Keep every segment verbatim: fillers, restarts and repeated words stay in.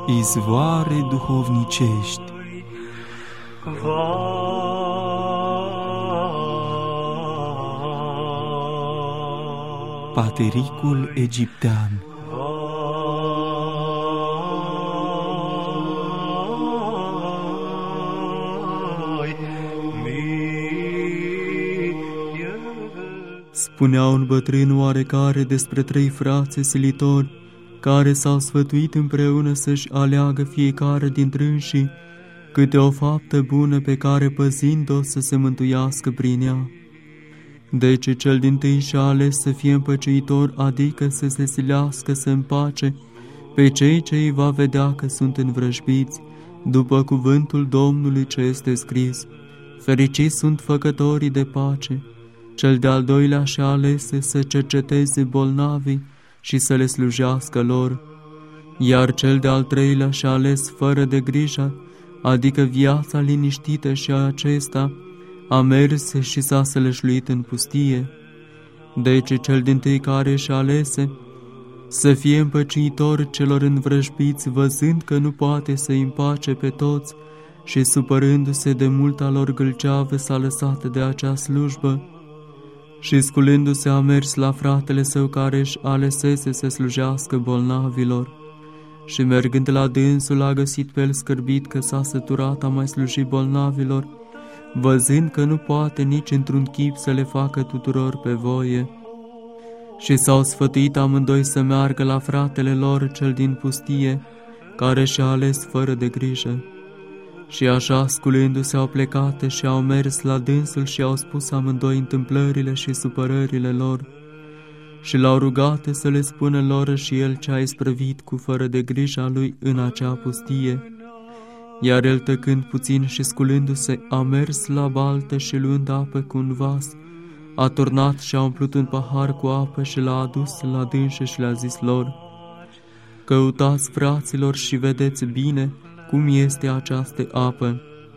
Izvoare duhovnicești. Patericul egiptean. Spunea un bătrân oarecare despre trei frați silitori care s-au sfătuit împreună să-și aleagă fiecare dintre înși câte o faptă bună pe care, păzind-o, să se mântuiască prin ea. Deci cel dintâi și-a ales să fie împăciuitor, adică să se silească să împace pe cei ce îi va vedea că sunt învrăjbiți, după cuvântul Domnului ce este scris: fericiți sunt făcătorii de pace. Cel de-al doilea și-a ales să cerceteze bolnavii și să le slujească lor, iar cel de-al treilea și-a ales fără de grijă, adică viața liniștită, și acesta a mers și s-a sălășluit în pustie. Deci cel dintâi care și-a alese să fie împăciitor celor învrăjbiți, văzând că nu poate să-i împace pe toți și supărându-se de multa lor gâlceavă, s-a lăsat de acea slujbă și, sculându-se, a mers la fratele său care își alesese să slujească bolnavilor. Și mergând la dânsul, a găsit pe el scârbit că s-a săturat a mai sluji bolnavilor, văzând că nu poate nici într-un chip să le facă tuturor pe voie. Și s-au sfătuit amândoi să meargă la fratele lor cel din pustie, care și-a ales fără de grijă. Și așa, sculându-se, au plecat și au mers la dânsul și au spus amândoi întâmplările și supărările lor și l-au rugat să le spună lor și el ce a isprăvit cu fără de grija lui în acea pustie. Iar el, tăcând puțin și sculându-se, a mers la baltă și, luând apă cu un vas, a turnat și a umplut un pahar cu apă și l-a adus la dânșe și le-a zis lor: căutați, fraților, și vedeți bine cum este această apă.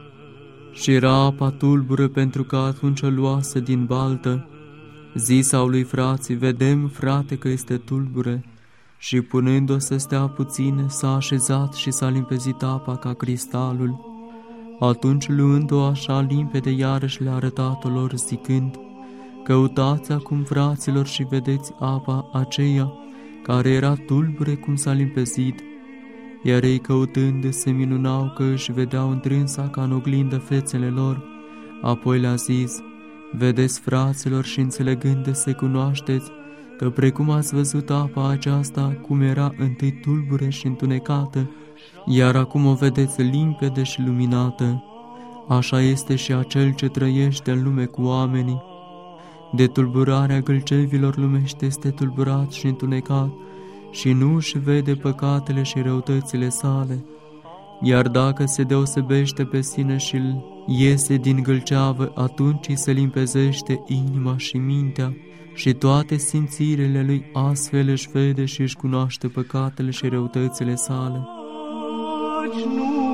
Și era apa tulbură, pentru că atunci o luase din baltă. Zisau lui frații: vedem, frate, că este tulbură. Și punând-o să stea puțin, s-a așezat și s-a limpezit apa ca cristalul. Atunci, luând-o așa limpede, iarăși le-a arătat-o lor, zicând: căutați acum, fraților, și vedeți apa aceea care era tulbure cum s-a limpezit. Iar ei, căutând, se minunau că își vedeau întrânsa ca în oglindă fețele lor. Apoi le-a zis: vedeți, fraților, și înțelegând să cunoașteți că precum ați văzut apa aceasta, cum era întâi tulbure și întunecată, iar acum o vedeți limpede și luminată, așa este și acel ce trăiește în lume cu oamenii. De tulburarea gâlcevilor lumește este tulburat și întunecat și nu își vede păcatele și răutățile sale. Iar dacă se deosebește pe sine și îl iese din gâlceavă, atunci îi se limpezește inima și mintea și toate simțirile lui, astfel își vede și își cunoaște păcatele și răutățile sale.